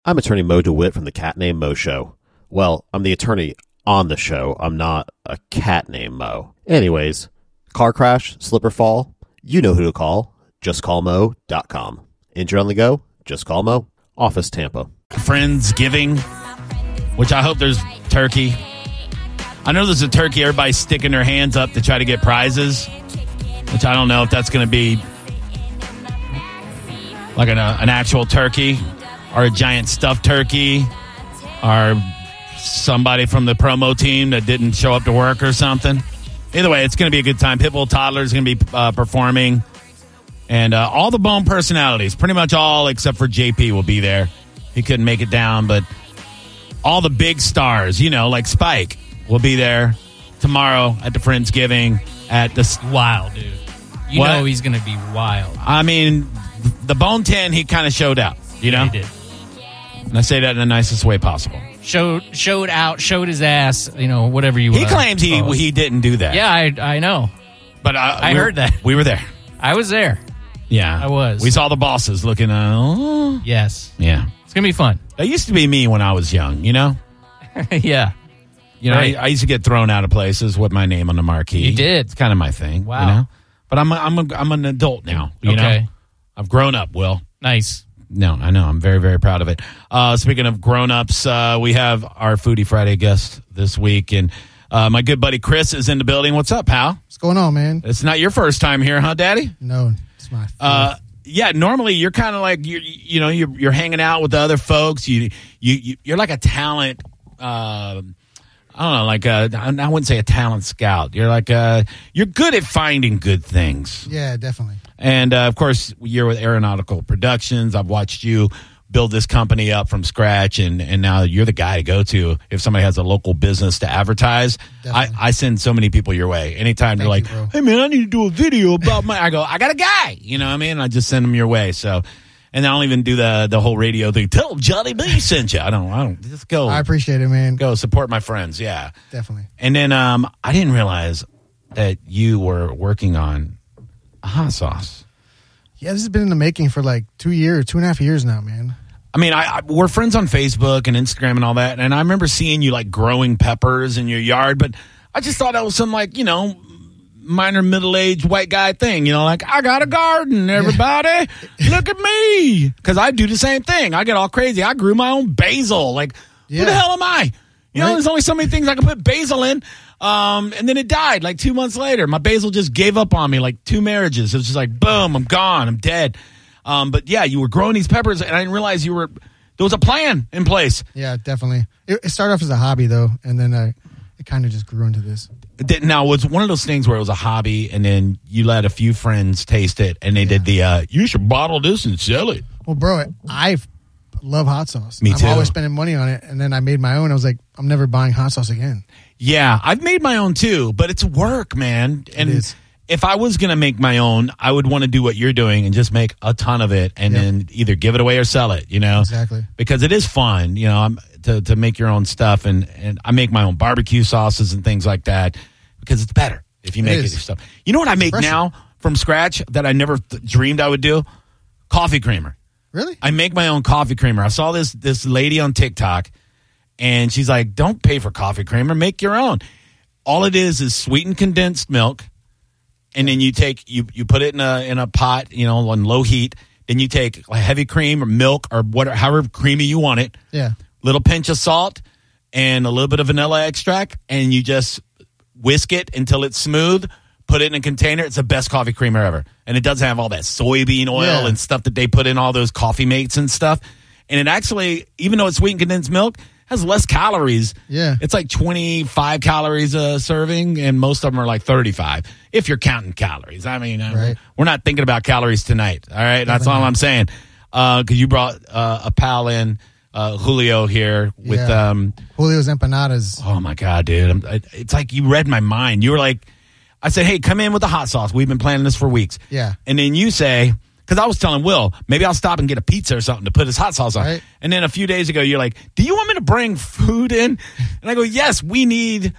I'm attorney Mo DeWitt from the Cat Named Mo Show. Well, I'm the attorney on the show. I'm not a cat named Mo. Anyways, car crash, slip or fall, you know who to call. JustCallMo.com. Injured on the go? Just call Mo. Office Tampa. Friendsgiving, which I hope there's turkey. I know there's a turkey. Everybody's sticking their hands up to try to get prizes, which I don't know if that's going to be like an actual turkey or a giant stuffed turkey or somebody from the promo team that didn't show up to work or something. Either way, it's going to be a good time. Pitbull Toddler is going to be performing. And all the Bone personalities, pretty much all except for JP will be there. He couldn't make it down, but all the big stars, like Spike, will be there tomorrow at the Friendsgiving at the... Wild, dude. You know he's going to be wild. I mean, the Bone 10, he kind of showed out, He did. And I say that in the nicest way possible. Showed his ass, whatever you want. He claims he didn't do that. Yeah, I know. But I heard that. We were there. I was there. Yeah. I was. We saw the bosses looking, Yes. Yeah. It's going to be fun. That used to be me when I was young, Yeah. Right. I used to get thrown out of places with my name on the marquee. You did. It's kind of my thing. Wow. But I'm an adult now. You Okay. know? I've grown up, Will. Nice. No, I know. I'm very, very proud of it. Speaking of grown-ups, we have our Foodie Friday guest this week, and my good buddy Chris is in the building. What's up, pal? What's going on, man? It's not your first time here, huh, Daddy? No, it's my fourth. Yeah, normally you're kind of like you're hanging out with the other folks. You're like a talent. I don't know, like I wouldn't say a talent scout. You're like you're good at finding good things. Yeah, definitely. And of course, you're with Aeronautical Productions. I've watched you build this company up from scratch, and now you're the guy to go to if somebody has a local business to advertise. I send so many people your way. Anytime they're like, hey, man, I need to do a video about I go, I got a guy. You know what I mean? I just send them your way. So, and I don't even do the whole radio thing. Tell Johnny B sent you. I don't. Just go. I appreciate it, man. Go support my friends. Yeah. Definitely. And then I didn't realize that you were working on a hot sauce. Yeah, this has been in the making for like 2.5 years now, man. I mean, we're friends on Facebook and Instagram and all that, and I remember seeing you like growing peppers in your yard, but I just thought that was some like, minor middle-aged white guy thing, like, I got a garden, everybody. Look at me. Because I do the same thing. I get all crazy. I grew my own basil. Like, who the hell am I? There's only so many things I can put basil in. And then it died like 2 months later. My basil just gave up on me, like 2 marriages. It was just like, boom, I'm gone. I'm dead. But yeah, you were growing these peppers, and I didn't realize there was a plan in place. Yeah, definitely. It started off as a hobby, though, and then it kind of just grew into this. Now, it was one of those things where it was a hobby, and then you let a few friends taste it, and they did you should bottle this and sell it. Well, bro, I love hot sauce. Me too. I'm always spending money on it, and then I made my own. I was like, I'm never buying hot sauce again. Yeah, I've made my own too, but it's work, man. And it is. If I was going to make my own, I would want to do what you're doing and just make a ton of it and then either give it away or sell it, Exactly. Because it is fun, to make your own stuff. And I make my own barbecue sauces and things like that because it's better if you make it yourself. You know what I make now from scratch that I never dreamed I would do? Coffee creamer. Really? I make my own coffee creamer. I saw this lady on TikTok, and she's like, don't pay for coffee creamer. Make your own. All it is sweetened condensed milk. And then you take you put it in a pot, on low heat. Then you take heavy cream or milk or whatever, however creamy you want it. Yeah. Little pinch of salt and a little bit of vanilla extract, and you just whisk it until it's smooth. Put it in a container. It's the best coffee creamer ever, and it doesn't have all that soybean oil and stuff that they put in all those coffee mates and stuff. And it actually, even though it's sweetened condensed milk, has less calories. Yeah. It's like 25 calories a serving, and most of them are like 35, if you're counting calories. I mean, we're not thinking about calories tonight, all right? That's all I'm saying. Because you brought a pal in, Julio here with... Julio's Empanadas. Oh, my God, dude. It's like you read my mind. You were like... I said, hey, come in with the hot sauce. We've been planning this for weeks. Yeah. And then you say... Because I was telling Will, maybe I'll stop and get a pizza or something to put his hot sauce on. Right. And then a few days ago, you're like, do you want me to bring food in? And I go, yes, we need,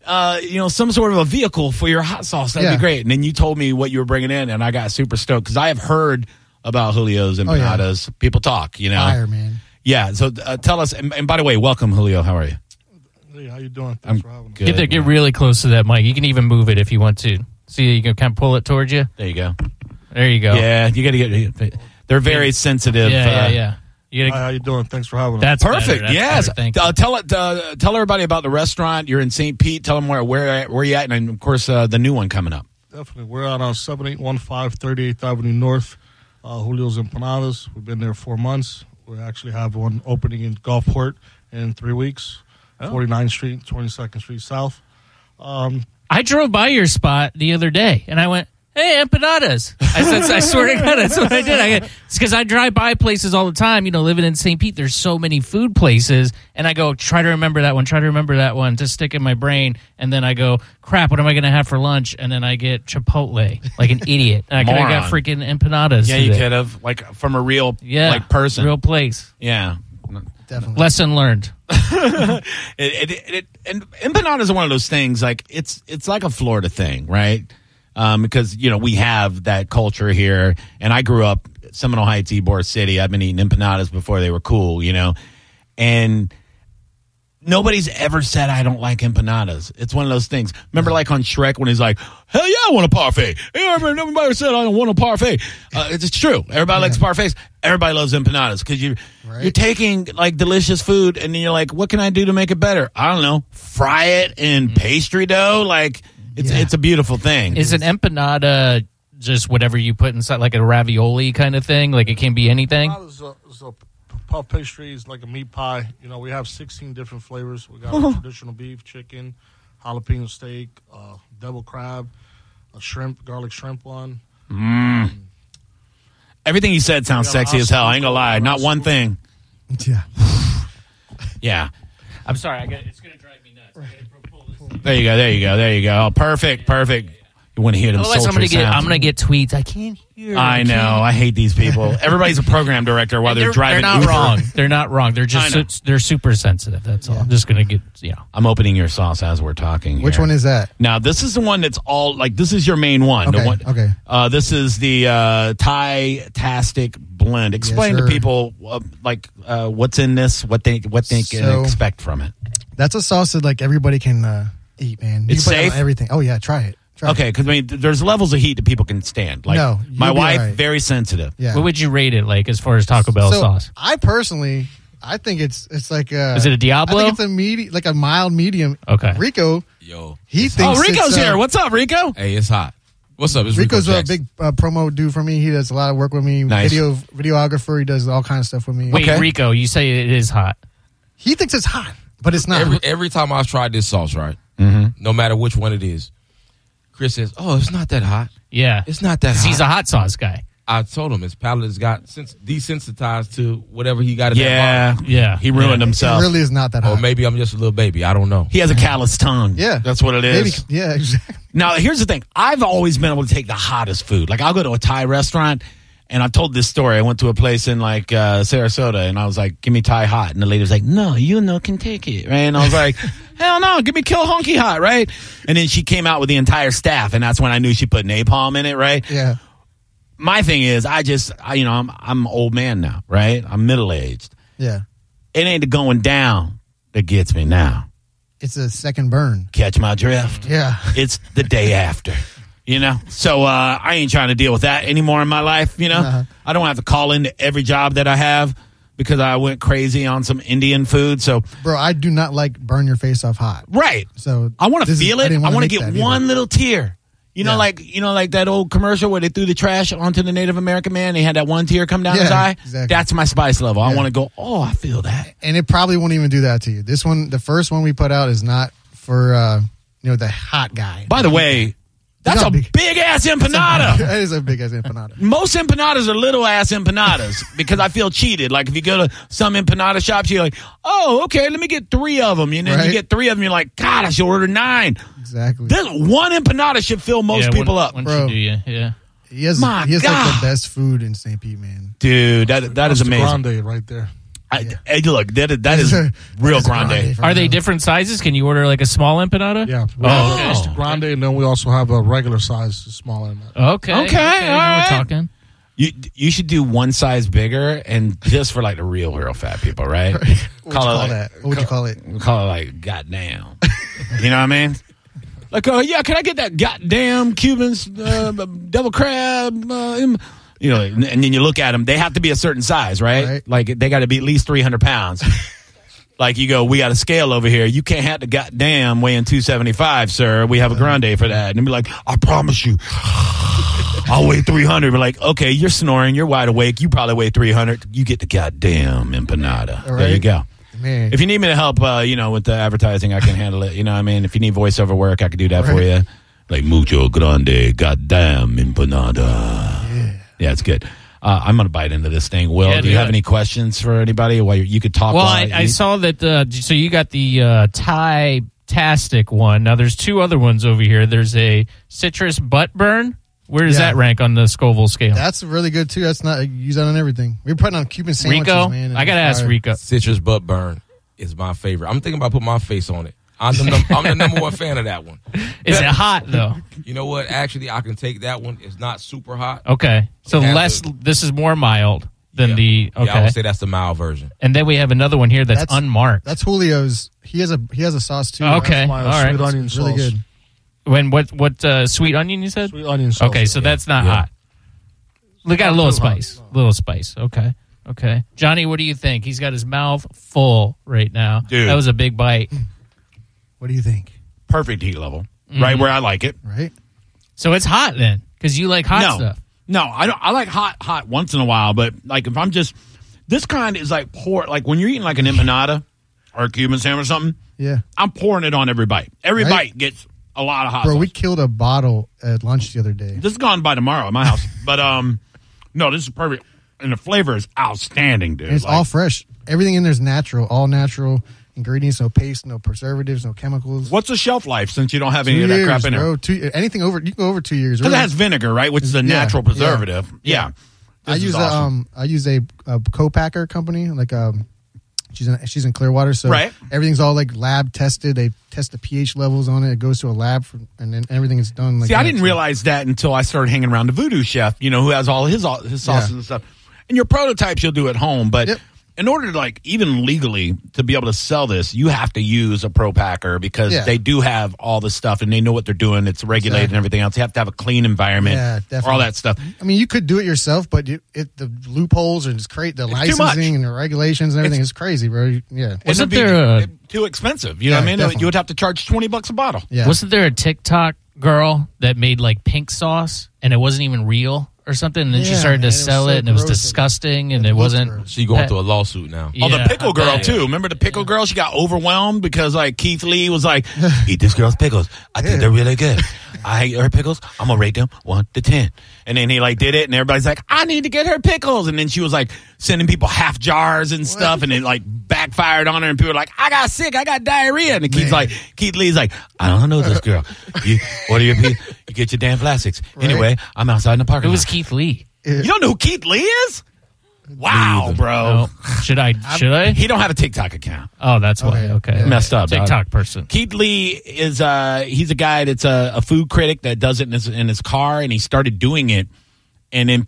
some sort of a vehicle for your hot sauce. That'd be great. And then you told me what you were bringing in, and I got super stoked because I have heard about Julio's Empanadas. People talk, Fire, man. Yeah. So tell us. And by the way, welcome, Julio. How are you? Hey, how you doing? Thanks for having me. Good. Get really close to that mic. You can even move it if you want to. See, you can kind of pull it towards you. There you go. There you go. Yeah, you got to get. They're very sensitive. Yeah. You Hi, gotta, how you doing? Thanks for having me. that's Perfect. better, that's Yes. better. Thank you. Tell everybody about the restaurant. You're in St. Pete. Tell them where you at, and of course the new one coming up. Definitely. We're out on 7815 38th Avenue North, Julio's Empanadas. We've been there 4 months. We actually have one opening in Gulfport in 3 weeks, 49th Street, 22nd Street South. I drove by your spot the other day, and I went, "Hey, empanadas!" I swear to God, that's what I did. It's because I drive by places all the time. You know, living in St. Pete, there's so many food places, and I go, try to remember that one to stick in my brain, and then I go, crap, what am I going to have for lunch? And then I get Chipotle, like an idiot. And I could have got freaking empanadas. Yeah, today. you could have, like, from a real person. real place. Yeah. Definitely. Lesson learned. And empanadas are one of those things, like, it's like a Florida thing, right? Because, you know, we have that culture here, and I grew up Seminole Heights, Ybor City. I've been eating empanadas before they were cool, you know, and nobody's ever said I don't like empanadas. It's one of those things. Remember, like on Shrek, when he's like, "Hell yeah, I want a parfait." Hey, nobody said I don't want a parfait. It's true. Everybody likes parfaits. Everybody loves empanadas because you're taking like delicious food, and then you're like, what can I do to make it better? I don't know. Fry it in pastry dough. Like, it's a beautiful thing. Is an empanada just whatever you put inside, like a ravioli kind of thing? Like it can be anything? So puff pastries, like a meat pie. You know, we have 16 different flavors. We got traditional beef, chicken, jalapeno steak, devil crab, a shrimp, garlic shrimp one. Everything you said sounds sexy as hell. I ain't gonna lie. Not one thing. Yeah. Yeah. I'm sorry. It's going to drive me nuts. I gotta pull this. There you go. Oh, perfect. You want to hear them Otherwise, sultry sounds. I'm gonna get tweets. I can't hear. I know. I hate these people. Everybody's a program director while they're driving They're not Uber. wrong. They're not wrong. They're just they're super sensitive. That's all. I'm just gonna get. Yeah. I'm opening your sauce as we're talking here. Which one is that? Now, this is the one that's all, like, this is your main one. Okay, The one, okay. This is the Thai-tastic blend. Explain to sir. people, what's in this, what they can expect from it. That's a sauce that like everybody can eat, man. You It's can put it on safe? everything. Oh yeah, try it. Okay, because, I mean, there's levels of heat that people can stand. Like, No, my you'll be wife, all right. very sensitive. Yeah. What would you rate it like as far as Taco Bell So, sauce? I personally, I think it's like Is it a Diablo? I think it's like a mild medium. Okay. Rico, Yo. he thinks. Oh, Rico's it's, here. What's up, Rico? Hey, it's hot. What's up? It's Rico Rico's a Jackson. big promo dude for me. He does a lot of work with me. Nice. Videographer. He does all kinds of stuff with me. Wait, Okay. Rico, you say it is hot. He thinks it's hot, but it's not. Every time I've tried this sauce, right? Mm-hmm. No matter which one it is, Chris says, "Oh, it's not that hot. Yeah. It's not that 'Cause hot." he's a hot sauce guy. I told him his palate has got desensitized to whatever he got in that Yeah. bottle. Yeah. He ruined It himself. really is not that Or hot. maybe I'm just a little baby. I don't know. He has a callous tongue. Yeah, That's what it is. Maybe, yeah, exactly. Now, here's the thing. I've always been able to take the hottest food. Like, I'll go to a Thai restaurant, and I've told this story. I went to a place in, like, Sarasota, and I was like, give me Thai hot. And the lady was like, no, you can take it, right? And I was like, hell no, give me Kill Honky hot, right? And then she came out with the entire staff, and that's when I knew she put napalm in it, right? Yeah. My thing is, I'm an old man now, right? I'm middle-aged. Yeah. It ain't the going down that gets me now. It's a second burn. Catch my drift? Yeah. It's the day after, you know? So I ain't trying to deal with that anymore in my life, you know? Uh-huh. I don't have to call into every job that I have because I went crazy on some Indian food. So, Bro, I do not like burn your face off hot. right. So I want to feel it. I want to get one one little tear. You know, Yeah. like that old commercial where they threw the trash onto the Native American man. They had that one tear come down his Yeah, eye. exactly. That's my spice level. I Yeah. want to go, oh, I feel that. And it probably won't even do that to you. This one, the first one we put out is not for, the hot guy. By the way, that's not a big. big ass empanada. That is a big ass empanada. Most empanadas are little ass empanadas because I feel cheated. Like if you go to some empanada shops, you're like, oh, okay, let me get 3 of them. And then you Right. get 3 of them, you're like, God, I should order 9. Exactly. This one empanada should fill most people up. Once Bro. you do, yeah. He has My like God. the best food in St. Pete, man. Dude, that is That's the amazing. grande right there. Hey, look, that is real That is grande. for Are they real. different sizes? Can you order like a small empanada? Yeah. Oh, okay. It's the grande, and then we also have a regular size, small one. Okay. Okay, all now right. we're talking. You should do one size bigger and just for like the real fat people, right? What would you call like, that? What would you call it? Call it like goddamn. You know what I mean? Like, yeah, can I get that goddamn Cuban devil crab? And then you look at them. They have to be a certain size, right? Like they got to be at least 300 pounds. Like you go, we got a scale over here. You can't have the goddamn weighing 275, sir. We have a grande for that. And they'd be like, I promise you, I'll weigh 300. We're like, okay, you're snoring. You're wide awake. You probably weigh 300. You get the goddamn empanada. Right. There you go. Man. If you need me to help, with the advertising, I can handle it. You know what I mean? If you need voiceover work, I can do that for you. Like, mucho grande, goddamn empanada. Yeah, it's good. I'm going to bite into this thing. Will, do you have any questions for anybody? Well, you could talk. Well, I saw that. So you got the Thai-tastic one. Now, there's two other ones over here. There's a citrus butt burn. Where does that rank on the Scoville scale? That's really good, too. That's not use that on everything. We're putting on Cuban sandwiches, Rico? man. I got to ask Rico. Citrus butt burn is my favorite. I'm thinking about putting my face on it. I'm the number one fan of that one. Is it hot, though? You know what? Actually, I can take that one. It's not super hot. Okay. So this is more mild than the... Okay. Yeah, I would say that's the mild version. And then we have another one here that's unmarked. That's Julio's. He has a sauce, too. Okay. My All right. sweet onion sauce. Really good. When what sweet onion you said? Sweet onion sauce. Okay, so that's not hot. We got a little spice. Little spice. Okay. Johnny, what do you think? He's got his mouth full right now. Dude. That was a big bite. What do you think? Perfect heat level. Right where I like it. Right? So it's hot then, because you like hot stuff. No, I don't. I like hot once in a while, but like if I'm just this kind is like like when you're eating like an empanada or a Cuban sandwich or something. Yeah. I'm pouring it on every bite. Every bite gets a lot of hot Bro, sauce. we killed a bottle at lunch the other day. This is gone by tomorrow at my house, but no, this is perfect, and the flavor is outstanding, dude. And it's all fresh. Everything in there is natural, all natural ingredients, no paste, no preservatives, no chemicals. What's the shelf life since you don't have any 2 of that years, crap in bro. there? Anything over, you can go over 2 years. Because it has vinegar, right? Which is a natural preservative. Yeah. I This is use awesome. I use a co-packer company, like she's in Clearwater, so everything's all like lab tested. They test the pH levels on it. It goes to a lab, and then everything is done. Like See, I didn't realize that until I started hanging around the Voodoo Chef, who has all his sauces and stuff. And your prototypes you'll do at home, but in order to like even legally to be able to sell this, you have to use a pro packer because they do have all this stuff and they know what they're doing. It's regulated and everything else. You have to have a clean environment for all that stuff. I mean, you could do it yourself, but the loopholes and the licensing and the regulations and everything is crazy, bro. Yeah. Wasn't there too expensive? You know what I mean? Definitely. You would have to charge $20 a bottle. Yeah. Wasn't there a TikTok girl that made like pink sauce and it wasn't even real or something? And then she started to sell it and it was disgusting and it wasn't. She going through a lawsuit now. Oh, the pickle girl too. Remember the pickle girl? She got overwhelmed because like Keith Lee was like, "Eat this girl's pickles. I think they're really good. I hate her pickles. I'm gonna rate them 1 to 10." And then he like did it, and everybody's like, "I need to get her pickles." And then she was like sending people half jars and stuff, and it like backfired on her, and people were like, "I got sick. I got diarrhea." And Keith Lee's like, "I don't know this girl. You order your you get your damn plastics. Anyway, I'm outside in the parking lot." It was Keith Lee. You don't know who Keith Lee is? Wow, bro. No. Should I? He don't have a TikTok account. Oh, that's why. Okay. Messed up. TikTok person. Keith Lee is he's a guy that's a food critic that does it in his car, and he started doing it, and then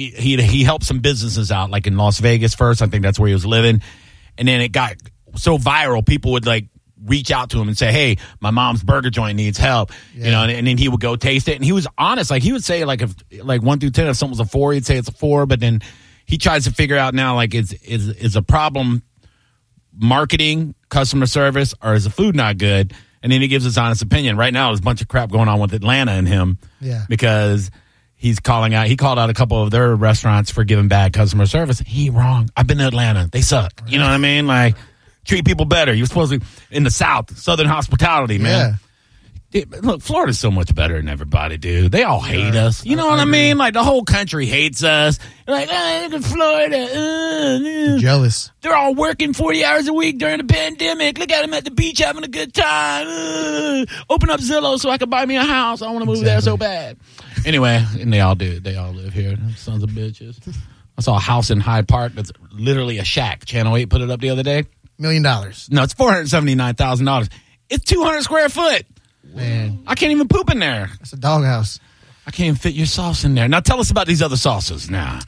he helped some businesses out, like in Las Vegas first. I think that's where he was living, and then it got so viral, people would like reach out to him and say, "Hey, my mom's burger joint needs help," and then he would go taste it, and he was honest. Like he would say, like if like 1 through 10, if something was a 4, he'd say it's a 4, but then he tries to figure out now, like, is a problem marketing, customer service, or is the food not good? And then he gives his honest opinion. Right now, there's a bunch of crap going on with Atlanta and him because he's calling out. He called out a couple of their restaurants for giving bad customer service. He wrong. I've been to Atlanta. They suck. Right. You know what I mean? Like, treat people better. You're supposed to be in the South, Southern hospitality, man. Look, Florida's so much better than everybody, dude. They all hate us. You know what I mean? Like, the whole country hates us. Like, look at Florida. Jealous. They're all working 40 hours a week during the pandemic. Look at them at the beach having a good time. Open up Zillow so I can buy me a house. I want to move there so bad. Anyway, and they all do. They all live here. Sons of bitches. I saw a house in Hyde Park that's literally a shack. Channel 8 put it up the other day. $1 million. No, it's $479,000. It's 200 square foot. Man, I can't even poop in there. It's a doghouse. I can't even fit your sauce in there. Now tell us about these other sauces now.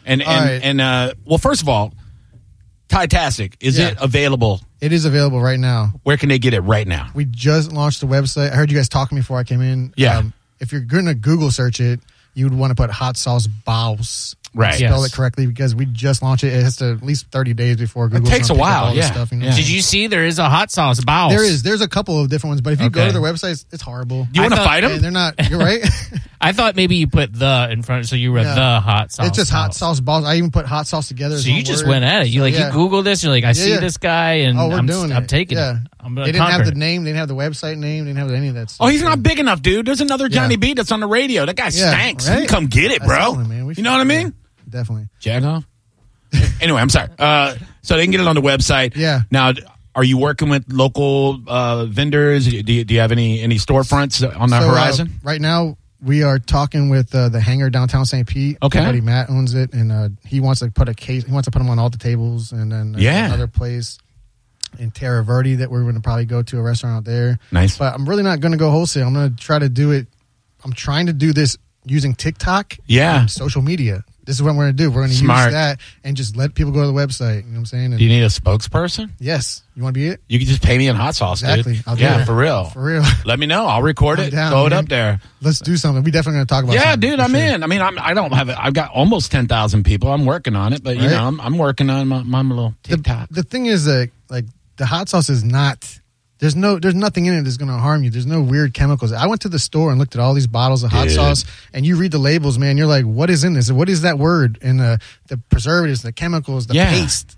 Well, first of all, Thai-tastic, is it available? It is available right now. Where can they get it right now? We just launched the website. I heard you guys talking before I came in. Yeah. If you're going to Google search it, you would want to put hot sauce baos. Right. Spell it correctly because we just launched it. It has to at least 30 days before Google. It takes a while, Stuff, you know? Did you see there is a hot sauce bao? There's a couple of different ones, but if you go to their website, it's horrible. Do you want to fight them? And they're not. You're right. I thought maybe you put the in front, so you were the hot sauce. It's just hot sauce balls. I even put hot sauce together. So you just went at it. You you Google this. You're like, I see this guy, and I'm taking it. They didn't have the name. They didn't have the website name. They didn't have any of that stuff. Oh, he's not big enough, dude. There's another Johnny B that's on the radio. That guy stinks. Right? You come get it, bro. You know what I mean? Definitely. Jack off. Anyway, I'm sorry. So they can get it on the website. Yeah. Now, are you working with local vendors? Do you have any storefronts on the horizon? Right now, we are talking with the Hangar downtown St. Pete. Okay. My buddy Matt owns it, and he wants to put a case. He wants to put them on all the tables, and then another place in Terra Verde that we're going to probably go to a restaurant out there. Nice. But I'm really not going to go wholesale. I'm going to try to do it. I'm trying to do this using TikTok. And social media. This is what we're going to do. We're going to use that and just let people go to the website. You know what I'm saying? And do you need a spokesperson? Yes. You want to be it? You can just pay me in hot sauce, exactly. dude. I'll do it. For real. For real. Let me know. I'll record it. Down, throw it man. up there. Let's do something. We definitely going to talk about something. Yeah, dude, I'm in. I mean, I don't have it. I've got almost 10,000 people. I'm working on it, but, you know, I'm working on my little TikTok. The thing is that, like, the hot sauce is not... There's nothing in it that's going to harm you. There's no weird chemicals. I went to the store and looked at all these bottles of hot sauce, and you read the labels, man. You're like, what is in this? What is that word? And the preservatives, the chemicals, the paste.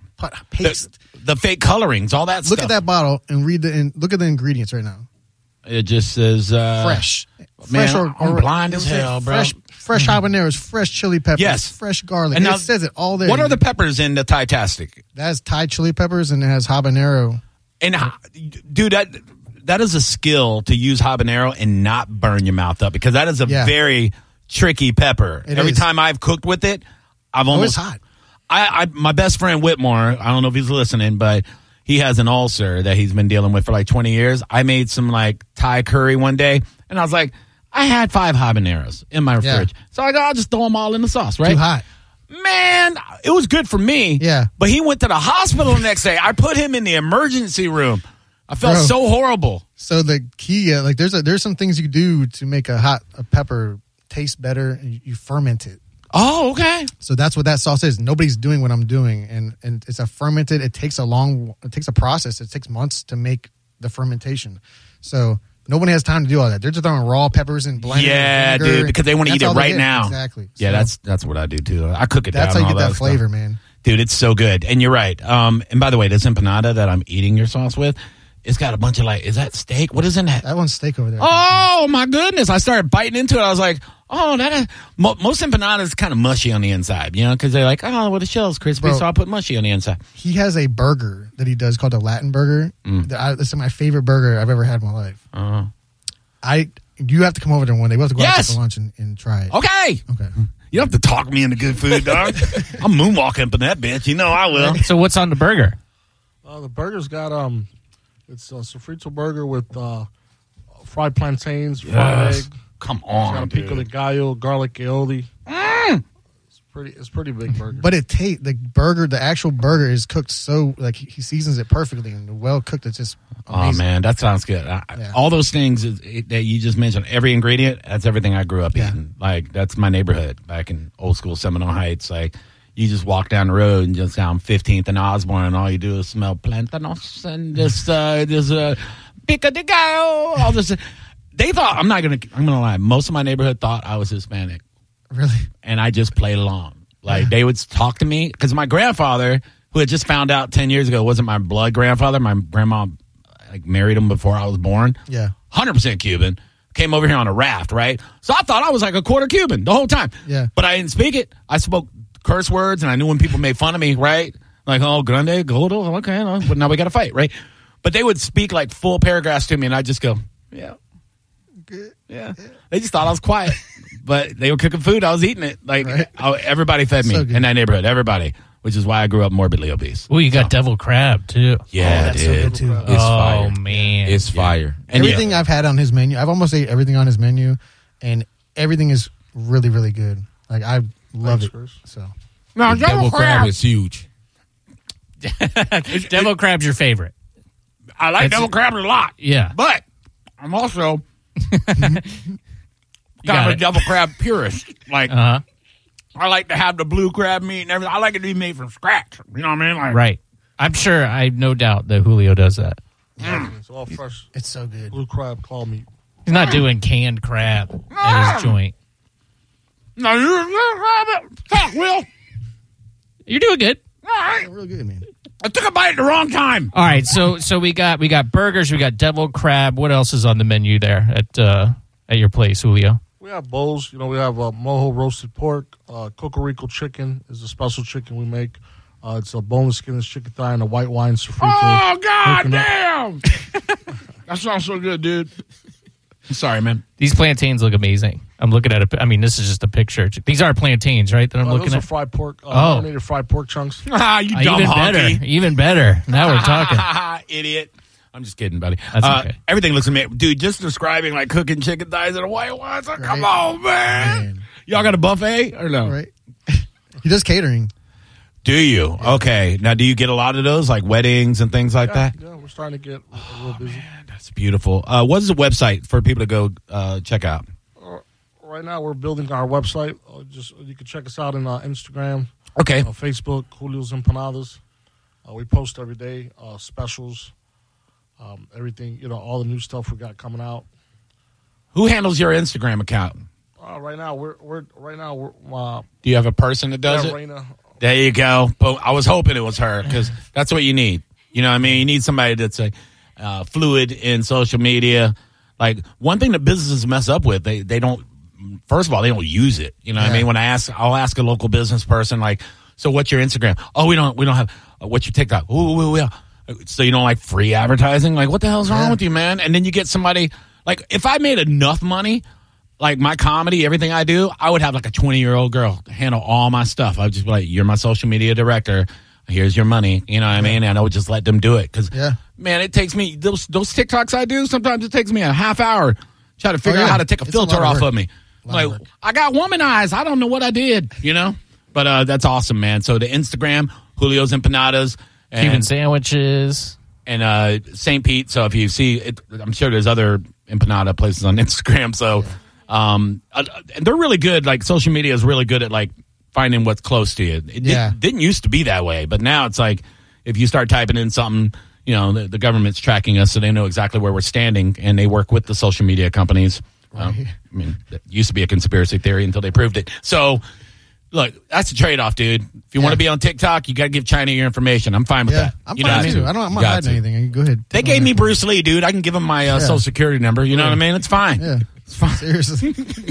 The fake colorings, all that stuff. Look at that bottle and look at the ingredients right now. It just says... fresh. Man, I'm blind as hell, bro. Fresh habaneros, fresh chili peppers, fresh garlic. And now, it says it all there. What are the peppers in the Thai-tastic? That has Thai chili peppers, and it has habanero. And, dude, that is a skill to use habanero and not burn your mouth up, because that is a very tricky pepper. Every time I've cooked with it, I've almost... it's hot. My best friend Whitmore, I don't know if he's listening, but he has an ulcer that he's been dealing with for like 20 years. I made some like Thai curry one day, and I was like, I had 5 habaneros in my fridge. So I go, I'll just throw them all in the sauce, right? Too hot. Man, it was good for me. Yeah. But he went to the hospital the next day. I put him in the emergency room. I felt so horrible. So the key, like there's some things you do to make a pepper taste better, and you ferment it. Oh, okay. So that's what that sauce is. Nobody's doing what I'm doing, and it's a fermented. It takes a process. It takes months to make the fermentation. So nobody has time to do all that. They're just throwing raw peppers and blending. Yeah, dude, because they want to eat it right now. Exactly. Yeah, that's what I do too. I cook it down. That's how you get that flavor, stuff. man. Dude, it's so good. And you're right. And by the way, this empanada that I'm eating your sauce with, it's got a bunch of is that steak? What is in that? That one's steak over there. Oh, my goodness. I started biting into it. I was like, most empanadas kind of mushy on the inside, you know, because they're like, oh, well, the shell's crispy, so I'll put mushy on the inside. He has a burger that he does called the Latin burger. This is my favorite burger I've ever had in my life. You have to come over there one day. We'll have to go out for lunch and try it. Okay. You don't have to talk me into good food, dog. I'm moonwalking up in that bitch. You know I will. So what's on the burger? The burger's got it's a sofrito burger with fried plantains, fried egg. Come on, pico de gallo, garlic aioli. It's pretty big burger. But the actual burger is cooked so he seasons it perfectly and well cooked. It's just amazing. Oh man, that sounds good. All those things that you just mentioned, every ingredient, that's everything I grew up eating. Like that's my neighborhood back in old school Seminole Heights. Like you just walk down the road and just down 15th and Osborne, and all you do is smell plantanos and just pico de gallo. All this. They thought I'm gonna lie. Most of my neighborhood thought I was Hispanic. Really? And I just played along. They would talk to me because my grandfather, who had just found out 10 years ago, wasn't my blood grandfather. My grandma married him before I was born. Yeah. 100% Cuban. Came over here on a raft, right? So I thought I was like a quarter Cuban the whole time. Yeah. But I didn't speak it. I spoke curse words, and I knew when people made fun of me, right? Like, oh, grande, gordo, okay, no, but now we got to fight, right? But they would speak like full paragraphs to me, and I'd just go, yeah. Good. Yeah. They just thought I was quiet. But they were cooking food. I was eating it. Everybody fed me in that neighborhood. Everybody. Which is why I grew up morbidly obese. Oh, you got devil crab, too. Yeah, that's so good, too. It's fire. Oh, man. It's fire. And everything I've had on his menu, I've almost ate everything on his menu, and everything is really, really good. Like I love Thanks, it. Chris. So Now, The devil crab is huge. Devil crab's your favorite. I like devil crab a lot. Yeah. But I'm also got kind of a it. devil crab purist. Like, Uh-huh. I like to have the blue crab meat and everything. I like it to be made from scratch. You know what I mean? Like, Right. I'm sure, I have no doubt that Julio does that. It's all fresh it's so good. blue crab claw meat. He's not doing canned crab at his joint. No, you grab it. Fuck, Will. You're doing good. All right. Real good, man. I took a bite at the wrong time. All right, so we got burgers, we got devil crab. What else is on the menu there at your place, Julio? We have bowls. You know, we have mojo roasted pork. Cocorico chicken is a special chicken we make. It's a boneless skinless chicken thigh and a white wine sofrito. Oh, God Coconut. damn. That sounds so good, dude. I'm sorry, man. These plantains look amazing. I'm looking at it. I mean, this is just a picture. These are plantains, right? That I'm looking Those are at. fried pork. Oh. Marinated fried pork chunks. Ah, you dumb Even better. honky. Even better. Now we're talking. Idiot. I'm just kidding, buddy. That's okay. Everything looks amazing. Dude, just describing like cooking chicken thighs and a white wine. So come on, man. Y'all got a buffet or no? Right? He does catering. Do you? Okay. Now, do you get a lot of those, like weddings and things like that? Yeah, we're starting to get a little busy. That's beautiful. What is the website for people to go check out? Right now, we're building our website. You can check us out on Instagram, Okay. Facebook, Julio's Empanadas. We post every day, specials, everything. You know, all the new stuff we got coming out. Who handles your Instagram account? Right now, we're Do you have a person that does it? Raina. There you go. But I was hoping it was her because that's what you need. You know what I mean? You need somebody that's fluid in social media. Like one thing that businesses mess up with, they don't. First of all, they don't use it. You know what I mean? When I'll ask a local business person like, "So what's your Instagram?" "Oh, we don't have. What's your TikTok?" "Ooh, so you don't like free advertising? Like what the hell's wrong with you, man?" And then you get somebody like if I made enough money. Like my comedy, everything I do, I would have like a 20-year-old girl handle all my stuff. I would just be like, "You're my social media director. Here's your money." You know what I mean? And I would just let them do it because, man, it takes me those TikToks I do. Sometimes it takes me a half hour try to figure out how to take a filter off of me. Like I got woman eyes. I don't know what I did. You know, but that's awesome, man. So the Instagram, Julio's Empanadas, Cuban sandwiches, and St. Pete. So if you see it, I'm sure there's other empanada places on Instagram. So. And they're really good. Like social media is really good at like finding what's close to you. It didn't used to be that way, but now it's like if you start typing in something, you know, the government's tracking us, so they know exactly where we're standing, and they work with the social media companies. I mean, it used to be a conspiracy theory until they proved it. So, look, that's a trade-off, dude. If you want to be on TikTok, you got to give China your information. I'm fine with that. I'm You know fine what I too. mean? I'm not hiding anything. Go ahead. They gave me Bruce Lee, dude. I can give him my social security number. You know what I mean? It's fine. Yeah. It's fine. Seriously.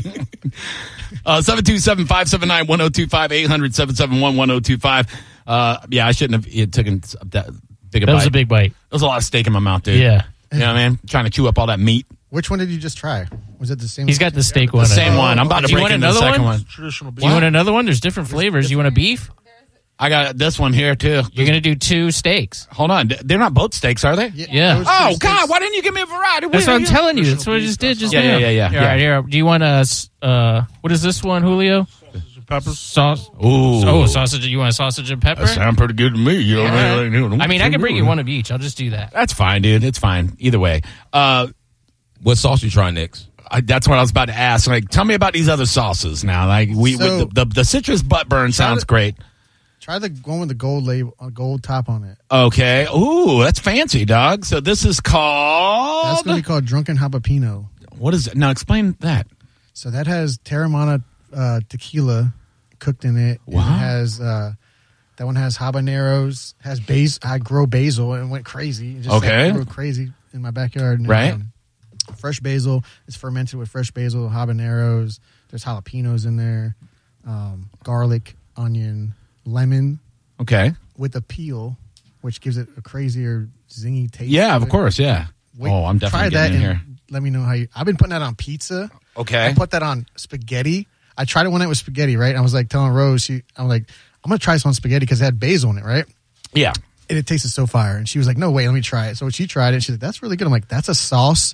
727-579-1025, 800-771-1025. Yeah, I shouldn't have taken that big a bite. that was a big bite. There was a lot of steak in my mouth, dude. Yeah. You know what I mean? Trying to chew up all that meat. Which one did you just try? Was it the same? He's got the steak one. The same one. I'm about to Do you break want into the another second one? one. Traditional beef. Do you want another one? There's different flavors. You want a beef? I got this one here, too. You're going to do 2 steaks. Hold on. They're not both steaks, are they? Yeah. those Oh, two God. steaks. Why didn't you give me a variety? That's what I'm telling you. Traditional That's what I beef, just did just Yeah, now. yeah. All right, here. Do you want what is this one, Julio? Peppers. Sauce. Ooh. Oh, sausage. You want a sausage and pepper? That sound pretty good to me. You know what I mean? I mean, I can bring you one of each. I'll just do that. That's fine, dude. It's fine. Either way. What sauce you trying next? That's what I was about to ask. Like, tell me about these other sauces now. Like, So- the citrus butt burn sounds great. Try the one with the gold label, gold top on it. Okay. Ooh, that's fancy, dog. So this is That's called. going to be called Drunken Jalapeno. What is it? Now explain that. So that has Terramana tequila cooked in it. Wow. It has that one has habaneros. Has basil. I grow basil and went crazy. It just Okay. grew crazy in my backyard. And, Right. fresh basil. It's fermented with fresh basil, habaneros. There's jalapenos in there, garlic, onion, lemon Okay. with a peel, which gives it a crazier zingy taste. Yeah, to of it. course. Yeah. Wait, Oh, I'm definitely try that getting in and here. let me know how you. I've been putting that on pizza. Okay. I put that on spaghetti. I tried it one night with spaghetti, right? I was like telling Rose, I'm like, I'm gonna try this on spaghetti because it had basil in it, right? Yeah. And it tasted so fire. And she was like, no way, let me try it. So she tried it. She's like, that's really good. I'm like, that's a sauce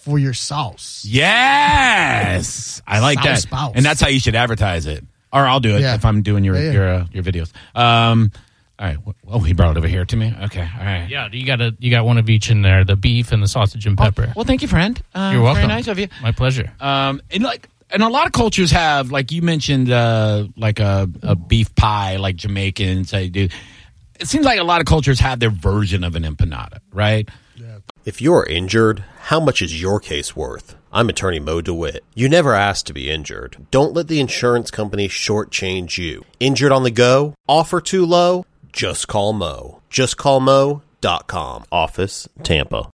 for your sauce. Yes, I like that, Spouse. and that's how you should advertise it. Or I'll do it if I'm doing your videos. All right. Well, he brought it over here to me. Okay. All right. Yeah, you got one of each in there: the beef and the sausage and pepper. Well, thank you, friend. You're welcome. Very nice of you. My pleasure. And a lot of cultures have, like you mentioned, like a beef pie, like Jamaicans. They do. It seems like a lot of cultures have their version of an empanada, right? If you're injured, how much is your case worth? I'm attorney Mo DeWitt. You never asked to be injured. Don't let the insurance company shortchange you. Injured on the go? Offer too low? Just call Mo. JustCallMo.com. Office, Tampa.